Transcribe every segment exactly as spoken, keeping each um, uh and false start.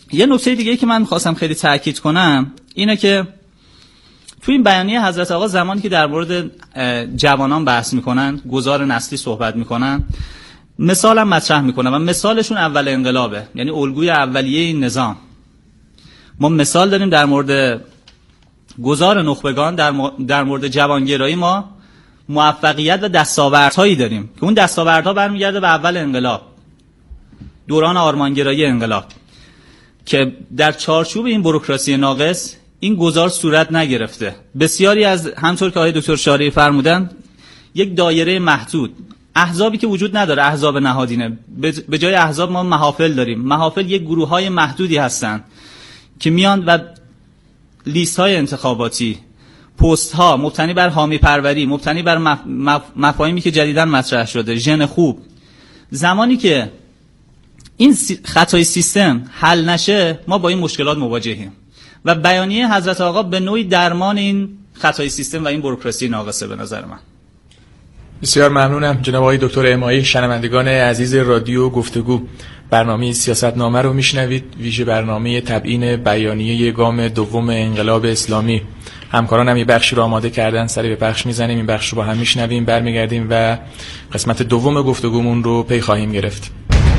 یه نکته دیگه که من خواستم خیلی تاکید کنم اینه که تو این بیانیه حضرت آقا زمانی که در مورد جوانان بحث میکنن، گذار نسلی صحبت میکنن، مثال هم مطرح میکنن و مثالشون اول انقلابه، یعنی الگوی اولیه این نظام. ما مثال داریم در مورد گذار نخبگان، در, م... در مورد جوانگرایی ما موفقیت و دستاوردهایی داریم که اون دستاوردها برمیگرده به اول انقلاب، دوران آرمانگرایی انقلاب، که در چارچوب این بوروکراسی ناقص این گذار صورت نگرفته. بسیاری از، همطور که آقای دکتر شارعی فرمودن، یک دایره محدود، احزابی که وجود نداره، احزاب نهادینه، به جای احزاب ما محافل داریم. محافل یک گروه های محدودی هستن که میان و لیست های انتخاباتی، پست ها مبتنی بر حامی پروری، مبتنی بر مف... مف... مفاهیمی که جدیداً مطرح شده، ژن خوب. زمانی که این سی... خطای سیستم حل نشه ما با این مشکلات مواجهیم و بیانیه حضرت آقا به نوعی درمان این خطای سیستم و این بوروکراسی ناقصه به نظر من. بسیار ممنونم جناب آقای دکتر امایی. شنوندگان عزیز رادیو گفتگو، برنامه سیاستنامه رو میشنوید، ویژه برنامه تبیین بیانیه گام دوم انقلاب اسلامی. همکارانم یه بخشی رو آماده کردن، سری به بخش میزنیم، این بخش رو با هم میشنویم، برمیگردیم و قسمت دوم گفتگومون رو پی خواهیم گرفت.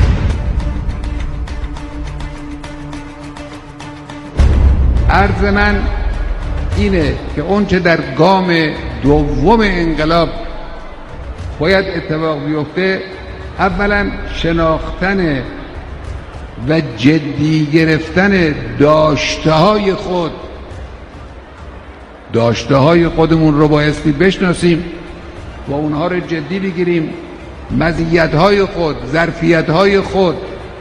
عرض من اینه که اون چه در گام دوم انقلاب باید اتفاق بیفته، اولا شناختن و جدی گرفتن داشته های خود داشته های خودمون رو بایستی بشناسیم و اونها رو جدی بگیریم. مزیت های خود، ظرفیت های خود،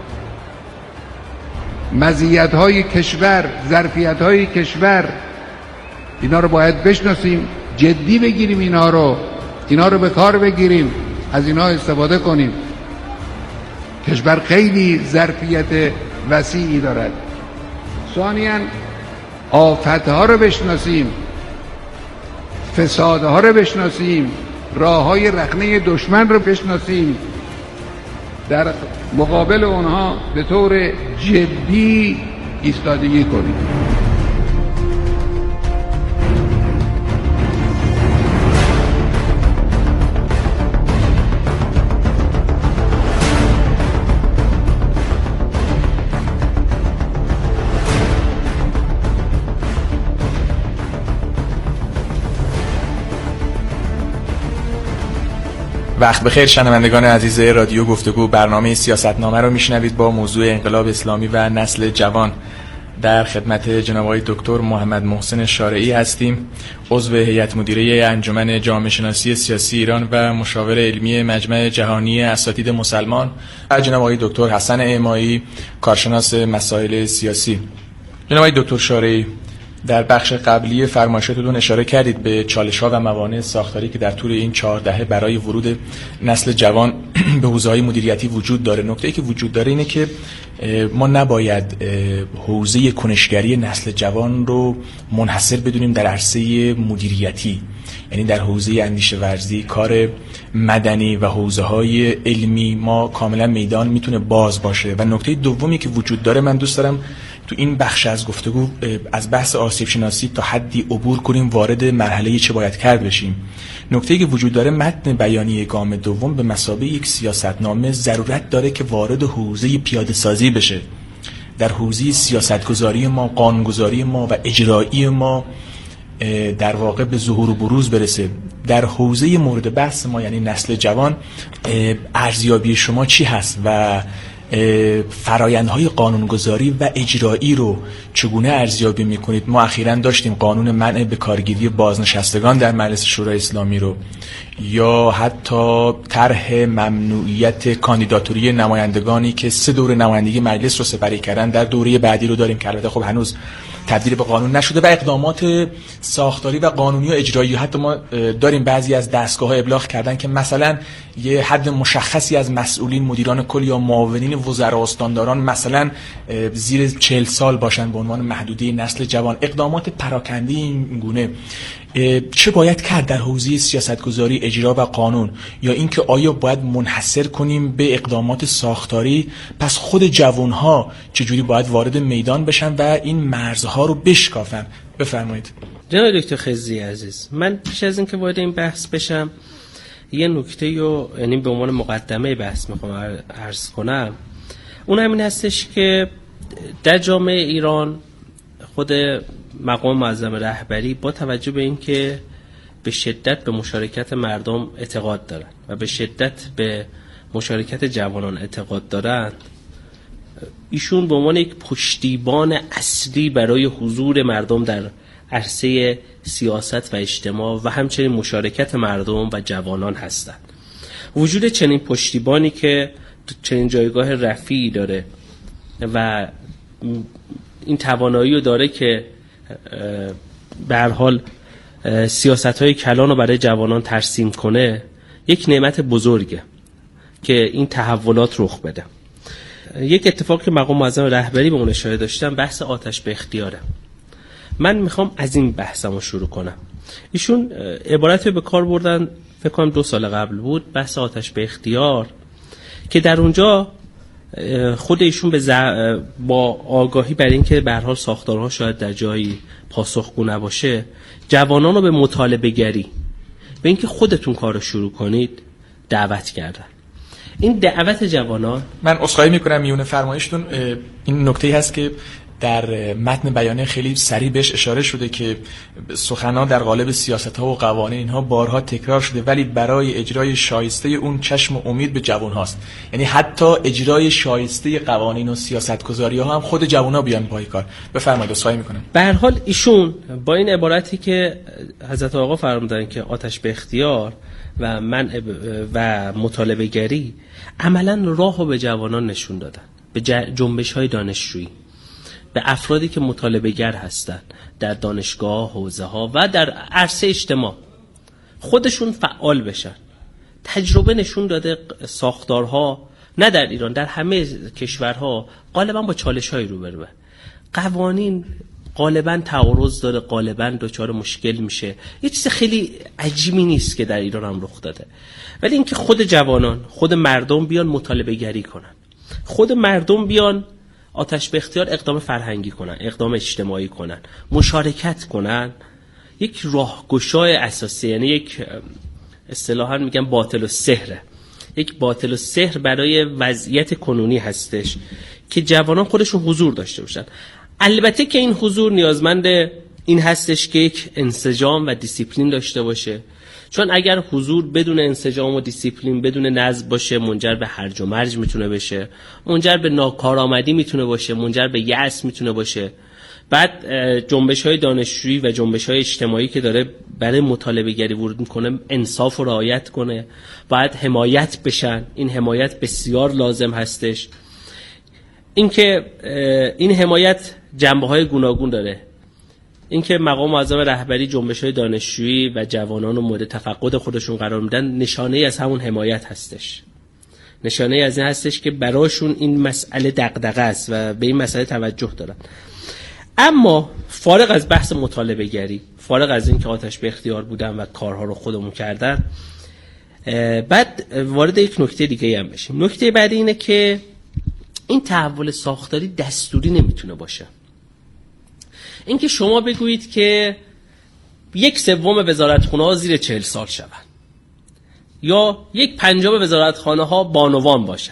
مزیت های کشور، ظرفیت های کشور، اینا رو باید بشناسیم، جدی بگیریم، اینا رو اینا رو به کار بگیریم، از اینا استفاده کنیم. کشور خیلی ظرفیت وسیعی دارد. ثانیاً آفتها رو بشناسیم، فسادها رو بشناسیم، راههای رخنه دشمن رو بشناسیم، در مقابل اونها به طور جدی ایستادگی کنیم. وقت بخیر شنوندگان عزیز رادیو گفتگو، برنامه سیاستنامه رو میشنوید با موضوع انقلاب اسلامی و نسل جوان. در خدمت جناب آقای دکتر محمد محسن شارعی هستیم، عضو هیئت مدیره انجمن جامعه شناسی سیاسی ایران و مشاور علمی مجمع جهانی اساتید مسلمان، و جناب آقای دکتر حسن امایی، کارشناس مسائل سیاسی. جناب آقای دکتر شارعی، در بخش قبلی فرمایشاتتون اشاره کردید به چالش‌ها و موانع ساختاری که در طول این چهار دهه برای ورود نسل جوان به حوزه‌های مدیریتی وجود داره. نکته‌ای که وجود داره اینه که ما نباید حوزه کنشگری نسل جوان رو منحصر بدونیم در عرصه مدیریتی، یعنی در حوزه اندیشه ورزی، کار مدنی و حوزه‌های علمی ما کاملا میدان میتونه باز باشه. و نکته دومی که وجود داره، من دوست دارم تو این بخش از گفتگو از بحث آسیب شناسی تا حدی عبور کنیم، وارد مرحله چه باید کرد بشیم. نکته‌ای که وجود داره، متن بیانیه گام دوم به مثابه یک سیاستنامه ضرورت داره که وارد حوزه پیاده سازی بشه. در حوزه سیاستگذاری ما، قانونگذاری ما و اجرایی ما در واقع به ظهور و بروز برسه. در حوزه مورد بحث ما یعنی نسل جوان، ارزیابی شما چی هست و فرایندهای قانونگذاری و اجرایی رو چگونه ارزیابی میکنید؟ ما اخیراً داشتیم قانون منع به کارگیری بازنشستگان در مجلس شورای اسلامی رو، یا حتی طرح ممنوعیت کاندیداتوری نمایندگانی که سه دوره نمایندگی مجلس رو سپری کردن، در دوره بعدی رو داریم که البته خب هنوز تبدیل به قانون نشده، و اقدامات ساختاری و قانونی و اجرایی. حتی ما داریم بعضی از دستگاه‌ها ابلاغ کردن که مثلا یه حد مشخصی از مسئولین، مدیران کل یا معاونین وزرا و استانداران مثلا زیر چهل سال باشن به عنوان محدوده نسل جوان. اقدامات پراکنده این گونه چه باید کرد در حوزه سیاستگذاری اجرا و قانون یا اینکه آیا باید منحصر کنیم به اقدامات ساختاری؟ پس خود جوانها چجوری باید وارد میدان بشن و این مرزها رو بشکافن؟ بفرمایید. جناب دکتر خضری عزیز، من پیش از اینکه وارد این بحث بشم یه نکته رو یعنی به عنوان مقدمه بحث میخوام عرض کنم. اون همین هستش که در جامعه ایران خود مقام معظم رهبری با توجه به اینکه به شدت به مشارکت مردم اعتقاد دارند و به شدت به مشارکت جوانان اعتقاد دارند، ایشون به عنوان یک پشتیبان اصلی برای حضور مردم در عرصه سیاست و اجتماع و همچنین مشارکت مردم و جوانان هستند. وجود چنین پشتیبانی که چنین جایگاه رفیعی داره و این توانایی رو داره که به هر حال سیاست‌های کلان رو برای جوانان ترسیم کنه، یک نعمت بزرگه که این تحولات رخ بده. یک اتفاقی که مقام معظم رهبری به اون اشاره داشتم بحث آتش به اختیاره. من میخوام از این بحثمو شروع کنم. ایشون عبارتی به کار بردن، فکر کنم دو سال قبل بود، بحث آتش به اختیار، که در اونجا خود ایشون به زع... با آگاهی بر این که به هر حال ساختارها شاید در جایی پاسخگو نباشه، جوانان رو به مطالبه گری، به اینکه خودتون کارو شروع کنید دعوت کردن. این دعوت جوانان، من عذرخواهی میکنم میونه فرمایشتون، این نکته‌ای هست که در متن بیانیه خیلی سریع بهش اشاره شده که سخنان در قالب سیاست‌ها و قوانین اینها بارها تکرار شده، ولی برای اجرای شایسته اون چشم و امید به جوان هاست. یعنی حتی اجرای شایسته قوانین و سیاست‌گذاری‌ها هم خود جوان‌ها بیان پای کار. بفرمایید. عذرخواهی میکنم. به هر حال ایشون با این عبارتی که حضرت آقا فرمودن که آتش به اختیار و منع و مطالبه گری، عملاً راهو به جوانان نشون دادن، به جنبش‌های دانشجویی، به افرادی که مطالبه گر هستن در دانشگاه، حوزه ها و در عرصه اجتماع، خودشون فعال بشن. تجربه نشون داده ساختارها نه در ایران، در همه کشورها غالبا با چالش های روبرو. قوانین غالبا تعارض داره، غالبا دچار مشکل میشه. یه چیز خیلی عجیبی نیست که در ایران هم رخ داده، ولی اینکه خود جوانان، خود مردم بیان مطالبه گری کنن، خود مردم بیان آتش به اختیار اقدام فرهنگی کنن، اقدام اجتماعی کنن، مشارکت کنن، یک راهگشای اساسی، یعنی یک اصطلاحاً میگن باطل و سحره، یک باطل و سحر برای وضعیت کنونی هستش که جوانان خودشون حضور داشته باشن. البته که این حضور نیازمند این هستش که یک انسجام و دیسیپلین داشته باشه، چون اگر حضور بدون انسجام و دیسیپلین، بدون نظم باشه، منجر به هرج و مرج میتونه بشه، منجر به ناکارآمدی میتونه باشه، منجر به یأس میتونه باشه. بعد جنبش‌های دانشجویی و جنبش‌های اجتماعی که داره برای مطالبه گری ورود میکنه انصاف رو رعایت کنه، باید حمایت بشن. این حمایت بسیار لازم هستش. اینکه این حمایت جنبه‌های گوناگون داره. اینکه مقام معظم رهبری جنبش‌های دانشجویی و جوانان رو مورد تفقد خودشون قرار میدن، نشانه از همون حمایت هستش. نشانه از این هستش که براشون این مسئله دغدغه است و به این مسئله توجه دارن. اما فارغ از بحث مطالبه گری، فارغ از این که آتش به اختیار بودن و کارها رو خودمون کردن، بعد وارد یک نکته دیگه هم بشیم. نکته بعدی اینه که این تحول ساختاری دستوری نمیتونه باشه. اینکه شما بگویید که یک سوم وزارتخانه ها زیر چهل سال شوند یا یک پنجم وزارتخانه ها بانوان باشن،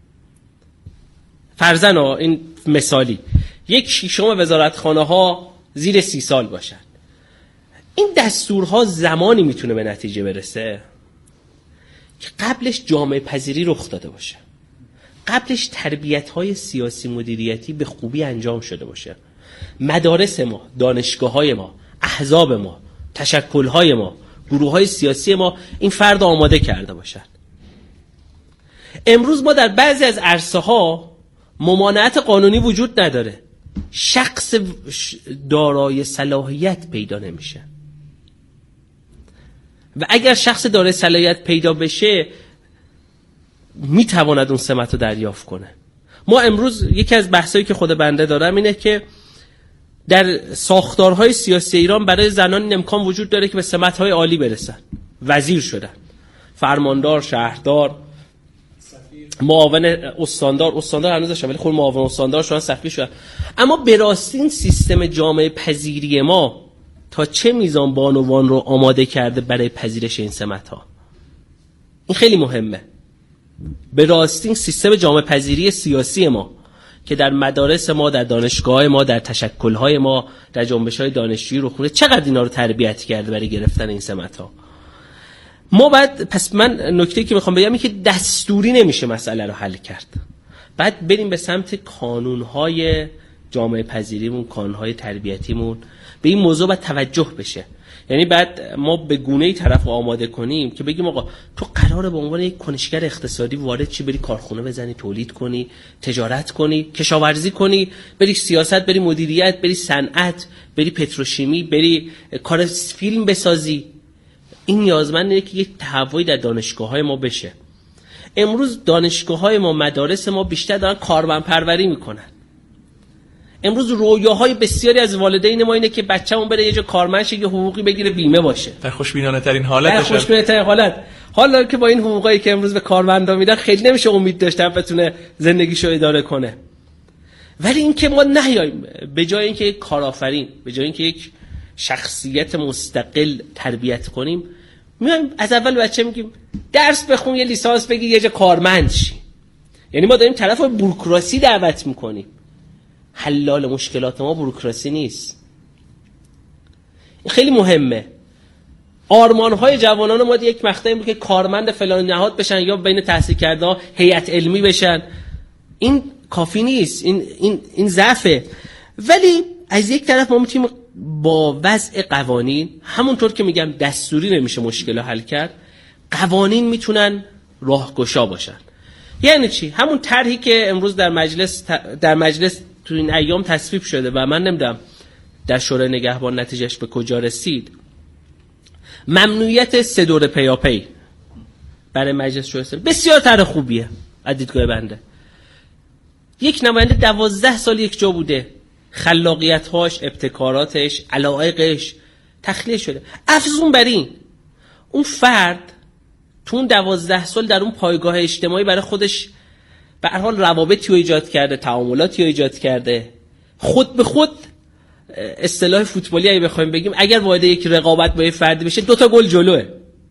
فرضاً این مثالی، یک ششم وزارتخانه ها زیر سی سال باشن، این دستورها زمانی میتونه به نتیجه برسه که قبلش جامعه پذیری رخ داده باشه، قبلش تربیت های سیاسی مدیریتی به خوبی انجام شده باشه، مدارس ما، دانشگاه های ما، احزاب ما، تشکل های ما، گروه های سیاسی ما این فرد آماده کرده باشن. امروز ما در بعضی از عرصه ها ممانعت قانونی وجود نداره، شخص دارای صلاحیت پیدا نمیشه و اگر شخص دارای صلاحیت پیدا بشه میتواند اون سمت رو دریافت کنه. ما امروز یکی از بحثایی که خود بنده دارم اینه که در ساختارهای سیاسی ایران برای زنان امکان وجود داره که به سمت‌های عالی برسن، وزیر شدن، فرماندار، شهردار، معاون استاندار، استاندار هنوز داشتن ولی خود معاون استاندار شدن، سفیر شدن. اما به راستی این سیستم جامعه پذیری ما تا چه میزان بانوان رو آماده کرده برای پذیرش این سمت‌ها؟ این خیلی مهمه. به راستی این سیستم جامعه پذیری سیاسی ما که در مدارس ما، در دانشگاه ما، در تشکل‌های ما، در جنبش‌های دانشجویی رو خونه، چقدر اینا رو تربیت کرده برای گرفتن این سمت‌ها؟ ما بعد پس من نکته که میخوام بگم اینه که دستوری نمیشه مسئله رو حل کرد. بعد بریم به سمت کانون‌های جامعه پذیریمون، کانون‌های تربیتیمون، به این موضوع باید توجه بشه. یعنی بعد ما به گونه‌ای طرف رو آماده کنیم که بگیم آقا تو قراره به عنوان یک کنشگر اقتصادی وارد چی، بری کارخونه بزنی، تولید کنی، تجارت کنی، کشاورزی کنی، بری سیاست، بری مدیریت، بری صنعت، بری پتروشیمی، بری کار فیلم بسازی. این نیازمنده که یک تحولی در دانشگاه‌های ما بشه. امروز دانشگاه‌های ما، مدارس ما بیشتر دارن کارمندپروری میکنن. امروز رویاهای بسیاری از والدین ما اینه که بچه‌مون بره یه جا کارمند شه، یه حقوقی بگیره، بیمه باشه. در خوشبینانه ترین حالت در خوشبینانه ترین حالت. حالا که با این حقوقایی که امروز به کارمندا میدن خیلی نمیشه امید داشت بتونه زندگیشو اداره کنه. ولی اینکه ما نیاییم به جای اینکه یک کارآفرین، به جای اینکه یک شخصیت مستقل تربیت کنیم، میایم از اول بچه میگیم درس بخون، یه لیسانس بگیر، یه جا کارمند شی. یعنی ما داریم طرف بوروکراسی دعوت میکنیم. حلال مشکلات ما بوروکراسی نیست. این خیلی مهمه. آرمان‌های جوانان ما یک مقطعی بود که کارمند فلان نهاد بشن یا بین تحصیل کرده ها هیئت علمی بشن. این کافی نیست. این این این ضعفه. ولی از یک طرف ما میتونیم با وضع قوانین، همونطور که میگم دستوری نمیشه مشکل رو حل کرد، قوانین میتونن راهگشا باشن. یعنی چی؟ همون طرحی که امروز در مجلس در مجلس تو این ایام تصویب شده و من نمیدونم در شورای نگهبان نتیجهش به کجا رسید، ممنوعیت سه دوره پیاپی برای مجلس شورای، بسیار طرح خوبیه از دیدگاه بنده. یک نماینده دوازده سال یک جا بوده، خلاقیت‌هاش، ابتکاراتش، علایقش تخلیه شده. افزون بر این، اون فرد تو اون دوازده سال در اون پایگاه اجتماعی برای خودش به هر حال روابطی رو ایجاد کرده، تعاملاتی رو ایجاد کرده. خود به خود، اصطلاح فوتبالی اگه بخوایم بگیم، اگر وارد یک رقابت با یه فردی بشه دو تا گل جلوه،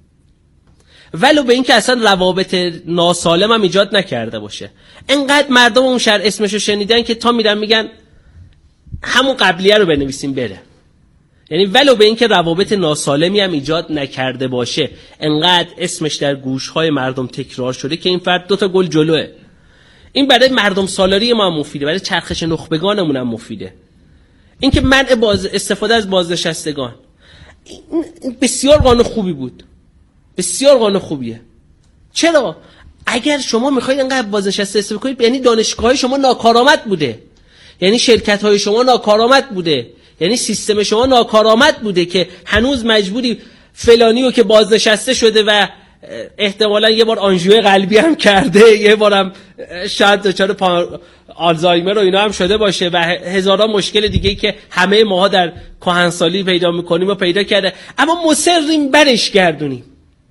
ولو به این که اصلا روابط ناسالم هم ایجاد نکرده باشه. انقدر مردم اون شهر اسمشو شنیدن که تا میرن میگن همون قبلیه رو بنویسیم بره. یعنی ولو به این که روابط ناسالمی هم ایجاد نکرده باشه، انقدر اسمش در گوشهای مردم تکرار شده که این فرد دو تا گل جلوه. این برای مردم سالاری ما هم مفیده، برای چرخش نخبگانمون هم مفیده. این که منع باز استفاده از بازنشستگان، این بسیار قانون خوبی بود، بسیار قانون خوبیه. چرا؟ اگر شما میخواید انقدر بازنشسته استفاده کنید، یعنی دانشگاه شما ناکارآمد بوده، یعنی شرکت های شما ناکارآمد بوده، یعنی سیستم شما ناکارآمد بوده که هنوز مجبوری فلانیو که بازنشسته شده و احتمالاً یه بار آنژیو قلبی هم کرده، یه بارم شاید دچار آلزایمر و اینا هم شده باشه و هزاران مشکل دیگه‌ای که همه ماها در کهنسالی پیدا می‌کنیم و پیدا کرده، اما مصریم برش گردونیم.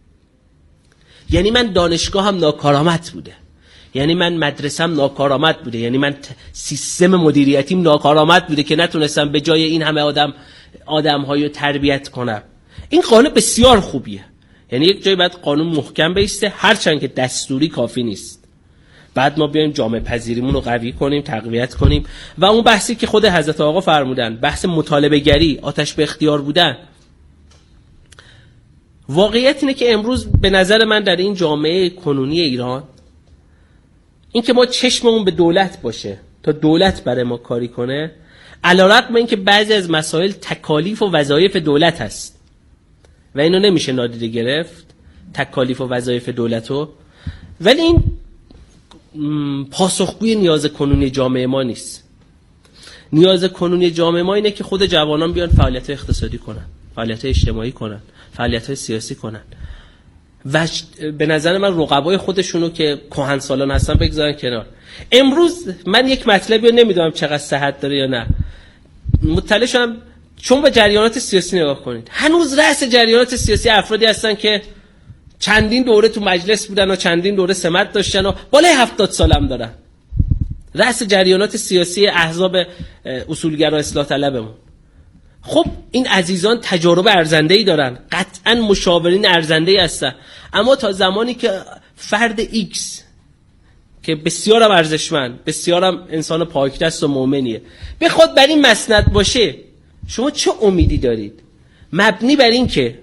یعنی من دانشگاه هم ناکارآمد بوده، یعنی من مدرسه‌ام ناکارآمد بوده، یعنی من سیستم مدیریتیم ناکارآمد بوده که نتونستم به جای این همه آدم آدم‌هایی رو تربیت کنم. این قانون بسیار خوبیه. یعنی یک جایی باید قانون محکم بیسته، هرچند که دستوری کافی نیست. بعد ما بیایم جامعه پذیریمون رو قوی کنیم، تقویت کنیم و اون بحثی که خود حضرت آقا فرمودن، بحث مطالبه گری، آتش به اختیار بودن. واقعیت اینه که امروز به نظر من در این جامعه کنونی ایران، این که ما چشممون به دولت باشه تا دولت برای ما کاری کنه، علی‌رغم این که بعضی از مسائل تکالیف و وظایف دولت هست و اینو نمیشه نادیده گرفت، تکالیف و وظایف دولتو، ولی این پاسخگوی نیاز کنونی جامعه ما نیست. نیاز کنونی جامعه ما اینه که خود جوانان بیان فعالیت اقتصادی کنن، فعالیت اجتماعی کنن، فعالیت سیاسی کنن و به نظر من رقبای خودشونو که کهنسالان هستن بگذارن کنار. امروز من یک مطلبی رو نمیدونم چقدر صحت داره یا نه، مطلع شدم چون به جریانات سیاسی نگاه کنید، هنوز رأس جریانات سیاسی افرادی هستن که چندین دوره تو مجلس بودن و چندین دوره سمت داشتن و بالای هفتاد سالم دارن، رأس جریانات سیاسی احزاب اصولگرا اصلاح طلبمون. خب این عزیزان تجارب ارزنده‌ای دارن، قطعا مشاورین ارزنده‌ای هستن، اما تا زمانی که فرد ایکس که بسیارم ارزشمند، بسیارم انسان پاکدست و مؤمنیه، بخواد بر این مسند باشه، شما چه امیدی دارید؟ مبنی بر این که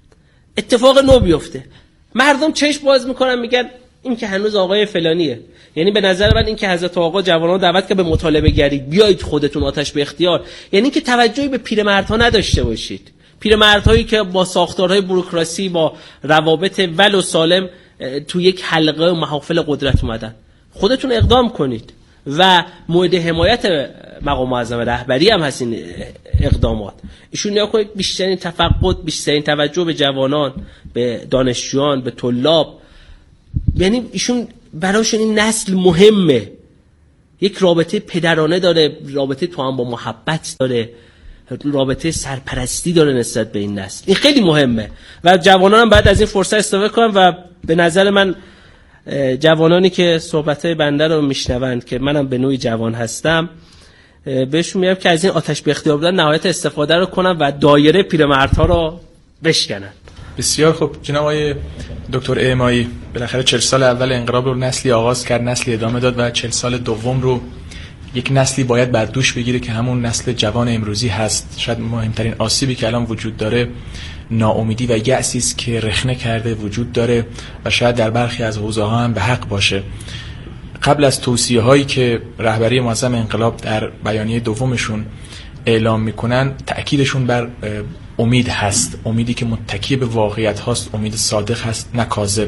اتفاق نو بیفته، مردم چشم باز میکنن میگن این که هنوز آقای فلانیه. یعنی به نظر من این که حضرت آقا جوانان دعوت که به مطالبه گری بیایید خودتون آتش به اختیار، یعنی که توجهی به پیرمردها نداشته باشید، پیرمردهایی که با ساختارهای بوروکراسی، با روابط ول و سالم تو یک حلقه و محافل قدرت اومدن. خودتون اقدام کنید و مورد حمایت مقام معظم رهبری هم هستین اقدامات. ایشون نیا کنید بیشترین تفقد، بیشترین توجه به جوانان، به دانشجویان، به طلاب. یعنی ایشون براشون این نسل مهمه، یک رابطه پدرانه داره، رابطه تو هم با محبت داره، رابطه سرپرستی داره نسبت به این نسل. این خیلی مهمه و جوانان هم باید از این فرصت استفاده کنن و به نظر من جوانانی که صحبت‌های بنده رو میشنوند که منم به نوعی جوان هستم، بهشون میگم که از این آتش به اختیار بودن نهایت استفاده رو کنن و دایره پیرمردها رو بشکنن. بسیار خوب جناب آقای دکتر اعمایی، بالاخره چهل سال اول انقلاب رو نسلی آغاز کرد، نسلی ادامه داد و چهل سال دوم رو یک نسلی باید بر دوش بگیره که همون نسل جوان امروزی هست. شاید مهمترین آسیبی که الان وجود داره ناامیدی و یأسی است که رخنه کرده وجود داره و شاید در برخی از حوزه‌ها هم به حق باشه. قبل از توصیه‌هایی که رهبری معظم انقلاب در بیانیه دومشون اعلام میکنن، تأکیدشون بر امید هست، امیدی که متکی به واقعیت هاست، امید صادق هست نه کاذب.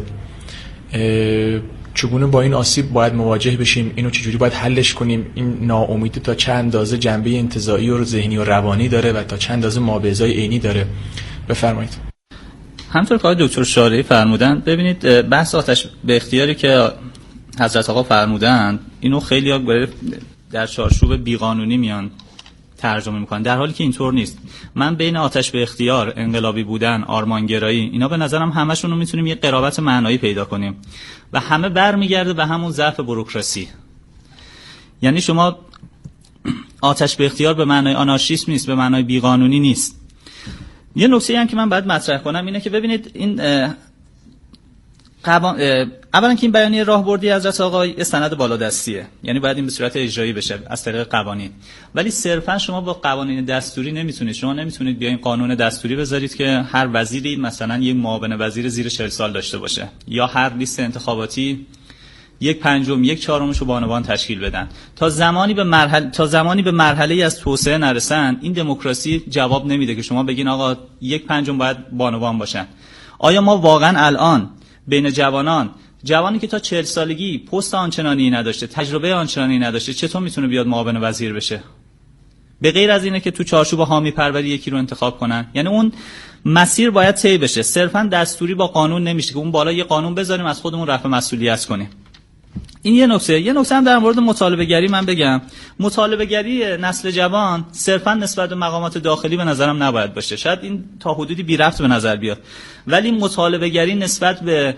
چگونه با این آسیب باید مواجه بشیم؟ اینو چجوری باید حلش کنیم؟ این ناامیدی تا چه اندازه جنبه انتزاعی و ذهنی و روانی داره و تا چه اندازه مابعضای عینی داره؟ بفرمایید. همطور که آقای دکتر شارعی فرمودن، ببینید بحث آتش به اختیاری که حضرت آقا فرمودن، اینو خیلی ها در چارچوب بیقانونی میان ترجمه میکنن، در حالی که اینطور نیست. من بین آتش به اختیار، انقلابی بودن، آرمانگرایی، اینا به نظرم همشون رو میتونیم یه قرابت معنایی پیدا کنیم و همه برمیگرده به همون ضعف بوروکراسی. یعنی شما آتش به اختیار به معنای آنارشیسم نیست، به معنای بیقانونی نیست. یه نکته هم که من باید مطرح کنم اینه که ببینید این قوان... اولا که این بیانیه راهبردی حضرت آقا یه سند بالادستیه، یعنی باید این به صورت اجرایی بشه از طریق قوانین، ولی صرفا شما با قوانین دستوری نمیتونید، شما نمیتونید بیاین قانون دستوری بذارید که هر وزیری مثلا یک معاون وزیر زیر چهل سال داشته باشه یا هر لیست انتخاباتی یک پنجم یک چهارمش رو بانوان تشکیل بدن. تا زمانی به مرحله تا زمانی به مرحله از توسعه نرسن، این دموکراسی جواب نمیده که شما بگین آقا یک پنجم باید بانوان باشن. آیا ما واقعا الان بین جوانان، جوانی که تا چهل سالگی پست آنچنانی نداشته، تجربه آنچنانی نداشته، چطور میتونه بیاد معاون وزیر بشه؟ به غیر از اینه که تو چارچوب حامی پروری یکی رو انتخاب کنن. یعنی اون مسیر باید طی بشه، صرفا دستوری با قانون نمیشه که اون بالا یه قانون بذاریم از خودمون رفع مسئولیت کنیم. این یه نکته. یه نکته هم در مورد مطالبه گری من بگم. مطالبه گری نسل جوان صرفا نسبت به مقامات داخلی به نظرم نباید باشه. شاید این تا حدودی بی ربط به نظر بیاد، ولی مطالبه گری نسبت به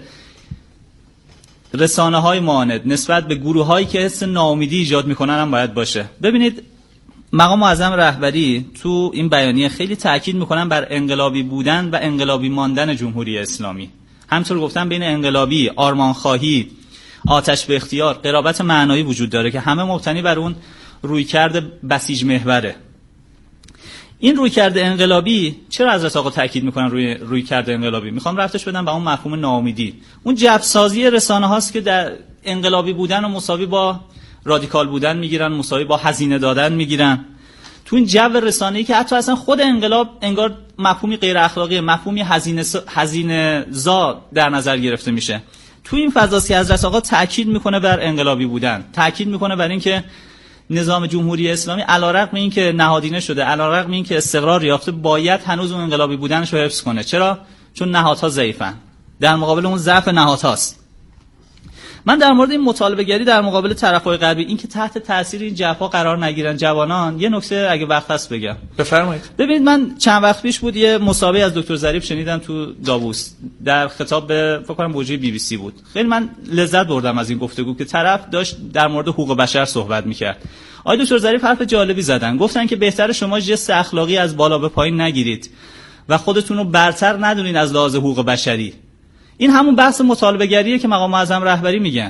رسانه های معاند، نسبت به گروه هایی که حس ناامیدی ایجاد میکنن هم باید باشه. ببینید مقام معظم رهبری تو این بیانیه خیلی تاکید میکنن بر انقلابی بودن و انقلابی ماندن جمهوری اسلامی. همونطور گفتم بین انقلابی، آرمانخواهی، آتش به اختیار قرابت معنایی وجود داره که همه مبتنی بر اون رویکرد بسیج محوره. این رویکرد انقلابی چرا حضرت آقا تاکید میکنن روی رویکرد انقلابی؟ میخوام رفتش بدم به اون مفهوم ناامیدی. اون جبسازی رسانه هاست که در انقلابی بودن و مساوی با رادیکال بودن میگیرن، مساوی با هزینه دادن میگیرن. تو این جو رسانه‌ای که حتی اصلا خود انقلاب انگار مفهومی غیر اخلاقی، مفهومی هزینه هزینه زا در نظر گرفته میشه. تو این فضاست که حضرت آقا تاکید میکنه بر انقلابی بودن، تاکید میکنه بر این که نظام جمهوری اسلامی علیرغم این که نهادینه شده، علیرغم این که استقرار یافته، باید هنوز اون انقلابی بودنش رو حفظ کنه. چرا؟ چون نهادها ضعیفن، در مقابل اون ضعف نهادهاست. من در مورد این مطالبه گری در مقابل طرف‌های غربی، این که تحت تاثیر این جبهه‌ها قرار نگیرن جوانان، یه نکته اگه وقت هست بگم. بفرمایید. ببینید من چند وقت پیش بود یه مسابقه از دکتر ظریف شنیدم تو داووس در خطاب به فکر کنم موجه بی بی سی بود. خیلی من لذت بردم از این گفتگو که طرف داشت در مورد حقوق بشر صحبت می‌کرد. آقای دکتر ظریف حرف جالبی زدن، گفتن که بهتره شما جست اخلاقی از بالا به پایین نگیرید و خودتون رو برتر ندونین از لحاظ حقوق بشری. این همون بحث مطالبه گریه که مقام معظم رهبری میگن.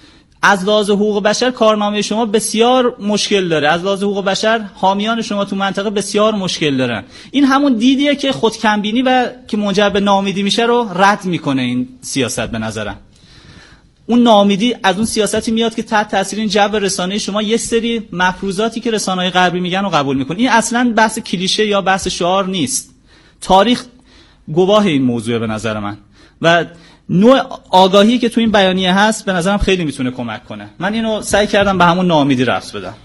از لحاظ حقوق بشر کارنامه شما بسیار مشکل داره، از لحاظ حقوق بشر حامیان شما تو منطقه بسیار مشکل دارن. این همون دیدیه که خودکمبینی و که منجر به ناامیدی میشه رو رد میکنه این سیاست. به نظرم اون ناامیدی از اون سیاستی میاد که تحت تاثیر این جو رسانه‌ای شما یک سری مفروضاتی که رسانه‌های غربی میگن رو قبول میکنه. این اصلا بحث کلیشه یا بحث شعار نیست، تاریخ گواه این موضوع به نظر من. و نوع آگاهی که تو این بیانیه هست به نظرم خیلی میتونه کمک کنه. من اینو سعی کردم به همون ناامیدی رفت بدم.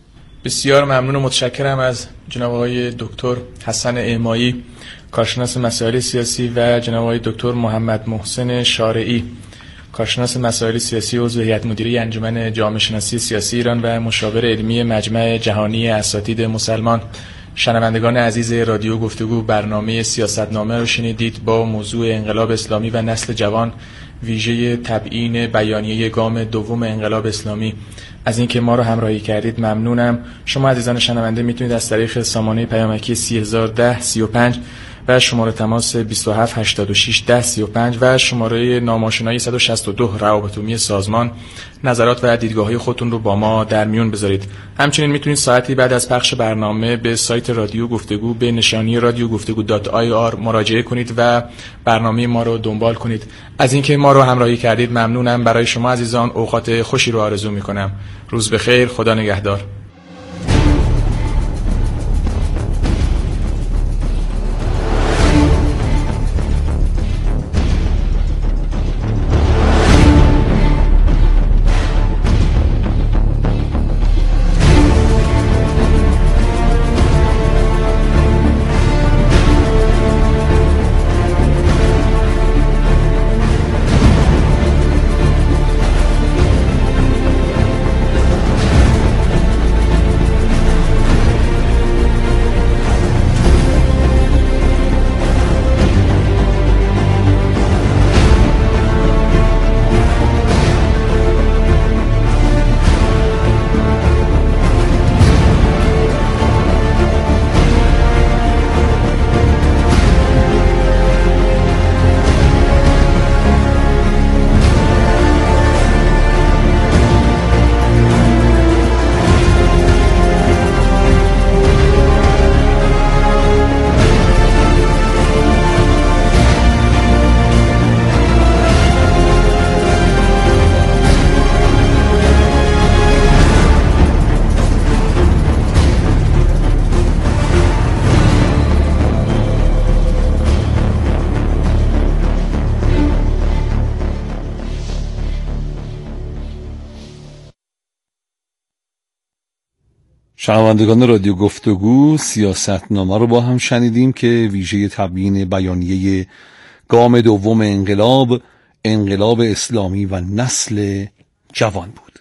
بسیار ممنون و متشکرم از جناب آقای دکتر حسن اعمایی، کارشناس مسائل سیاسی، و جناب آقای دکتر محمد محسن شارعی، کارشناس مسائل سیاسی، عضو هیئت مدیره انجمن جامعه شناسی سیاسی ایران و مشاور علمی مجمع جهانی اساتید مسلمان. شنوندگان عزیز رادیو گفتگو، برنامه سیاستنامه رو شنیدید با موضوع انقلاب اسلامی و نسل جوان، ویژه تبیین بیانیه گام دوم انقلاب اسلامی. از اینکه ما رو همراهی کردید ممنونم. شما عزیزان شنونده میتونید از طریق سامانه پیامکی سی هزار و ده سی و پنج و شماره تماس بیست و هفت هشتاد و شش ده سی و پنج و شماره ناماشنایی صد و شصت و دو روابط عمومی سازمان نظرات و دیدگاه‌های خودتون رو با ما در میون بذارید. همچنین میتونید ساعتی بعد از پخش برنامه به سایت رادیو گفتگو به نشانی رادیو گفتگو دات آی آر مراجعه کنید و برنامه ما رو دنبال کنید. از اینکه ما رو همراهی کردید ممنونم. برای شما عزیزان اوقات خوشی رو آرزو میکنم. روز بخیر، خدا نگهدار. شنوندگان رادیو گفتگو، سیاستنامه رو با هم شنیدیم که ویژه تبیین بیانیه گام دوم انقلاب، انقلاب اسلامی و نسل جوان بود.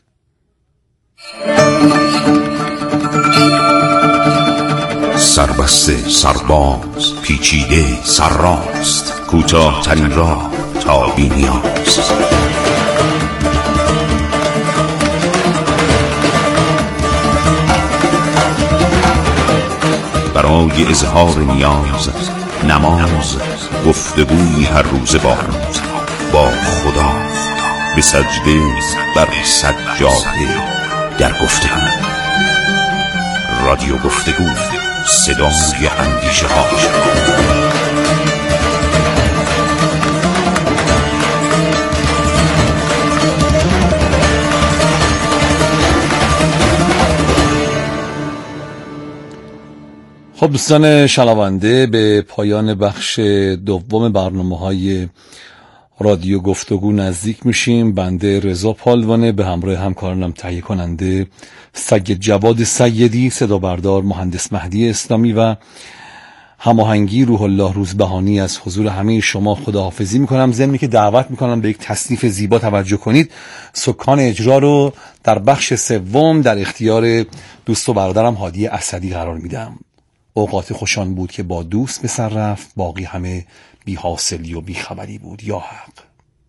سربسته، سرباز، پیچیده، سرراست، کوتاه ترین راه تا بی‌نیاز. برای اظهار نیاز، نماز، گفتگوی هر روز با با خدا، به سجده بر سجاده در گفتگو. رادیو گفتگو، صدای اندیشه ها. خب دوستان شنونده، به پایان بخش دوم برنامه‌های رادیو گفتگو نزدیک میشیم. بنده رضا پالوانه به همراه همکارانم تهیه کننده سید جواد سیدی، صدا بردار مهندس مهدی اسلامی و هماهنگی روح الله روزبهانی از حضور همه شما خداحافظی میکنم، ضمن که دعوت میکنم به یک تصنیف زیبا توجه کنید. سکان اجرا رو در بخش سوم در اختیار دوست و برادرم هادی اسدی قرار میدم. اوقات خوشان بود که با دوست به سر رفت، باقی همه بی حاصلی و بی خبری بود. یا حق.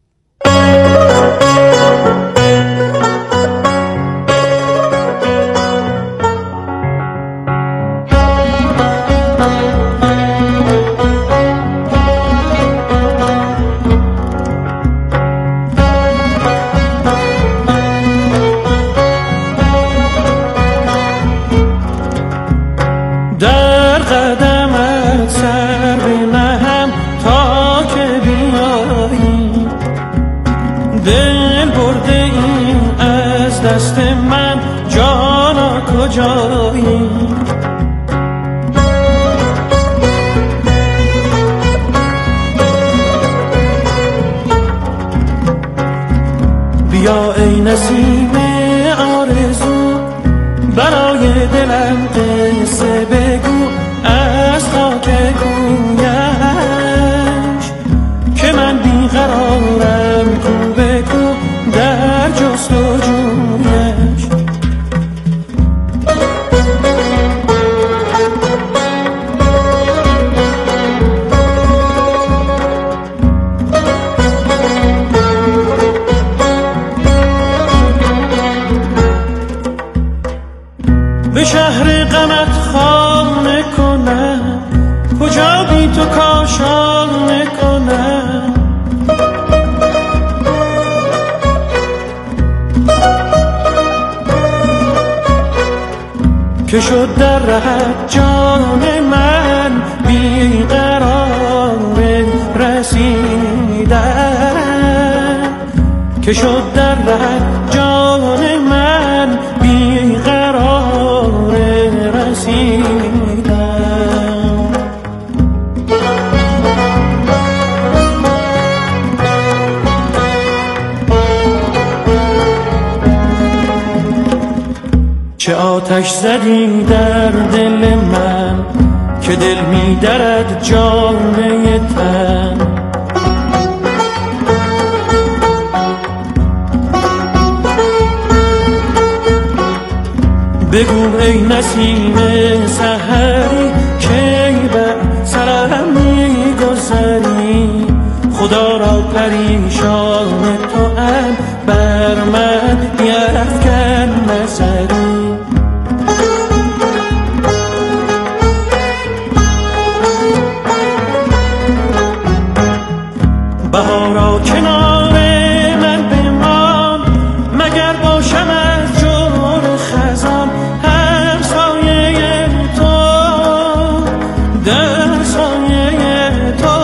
دست من جانا کجایی، بیا ای نسیم آرزو برای دلم قصه بگو از خاک کویش که من بیقرارم، کو به کو در جست و جویش. به شهر غمت خانه کنم، کجا بی تو کاشانه کنم. که شد در رهت جان من بیقرار رسیدن، که شد در رهت جان من بیقرار رسیدن. چه آتش زدی در دل من که دل می درد جامه تن. بگو ای نسیم سحری کی بر سرم می گذری، خدا را پریشان تو هم بر من بیفکن نظری. بهارا کنار من بمان، مگر باشم از جور خزان هم سایه تو در سایه تو.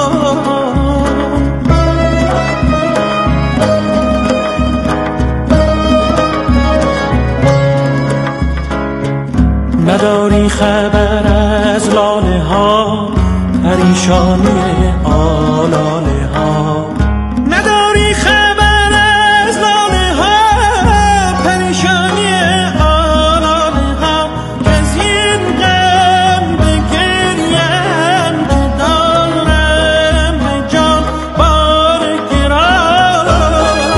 نداری خبر از لاله ها، پریشانی آلاله ها. نداری خبر از لاله ها، پریشانی آلاله ها. از این غم بگریم که دارم به جان بار گران.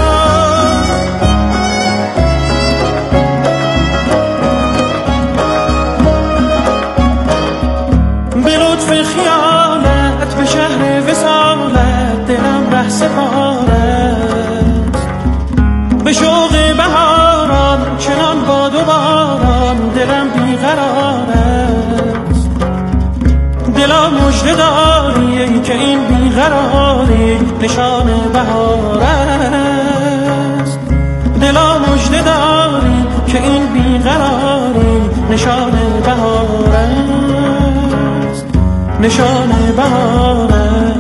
به لطف خیالت به شهر وصالت دلم ره سپارد، به شوق بهاران چنان باد و باران دلم بیقرار است. دلا مژده داری که این بیقراری نشان بهار است. دلا مژده داری که این بیقراری نشان بهار است، نشان بهار است.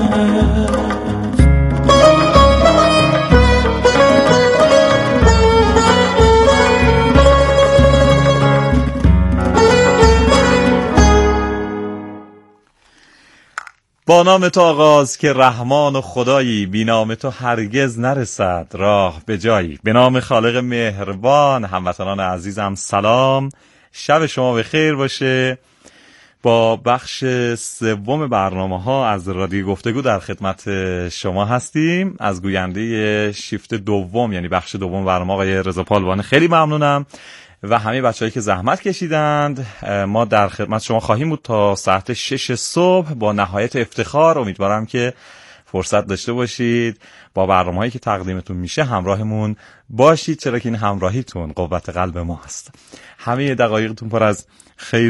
با نام تو آغاز که رحمان و خدایی، بی نام تو هرگز نرسد راه به جایی. به نام خالق مهربان، هموطنان عزیزم سلام، شب شما به خیر باشه. با بخش سوم برنامه ها از رادیو گفتگو در خدمت شما هستیم. از گوینده شیفت دوم یعنی بخش دوم برنامه آقای رضا پالوان خیلی ممنونم و همه بچه‌هایی که زحمت کشیدند. ما در خدمت شما خواهیم بود تا ساعت شش صبح با نهایت افتخار. امیدوارم که فرصت داشته باشید با برنامه‌هایی که تقدیمتون میشه همراهمون باشید، چرا که این همراهیتون قوت قلب ما هست. همه دقایقتون پر از خیر